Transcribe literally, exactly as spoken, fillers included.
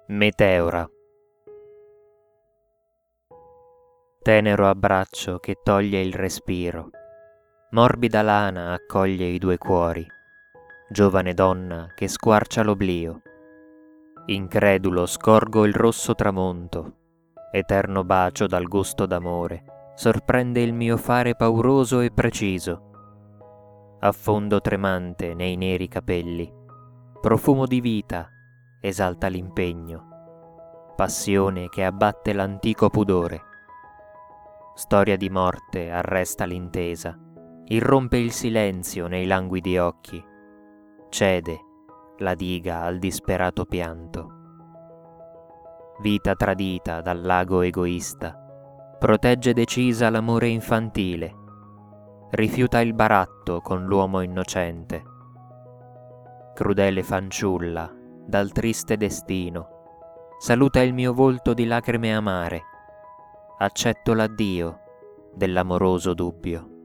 Meteora. Tenero abbraccio che toglie il respiro, morbida lana accoglie i due cuori, giovane donna che squarcia l'oblio. Incredulo scorgo il rosso tramonto, eterno bacio dal gusto d'amore, sorprende il mio fare pauroso e preciso. Affondo tremante nei neri capelli, profumo di vita esalta l'impegno, passione che abbatte l'antico pudore. Storia di morte arresta l'intesa, irrompe il silenzio nei languidi occhi, cede la diga al disperato pianto. Vita tradita dal lago egoista, protegge decisa l'amore infantile, rifiuta il baratto con l'uomo innocente. Crudele fanciulla, dal triste destino, saluta il mio volto di lacrime amare, accetto l'addio dell'amoroso dubbio.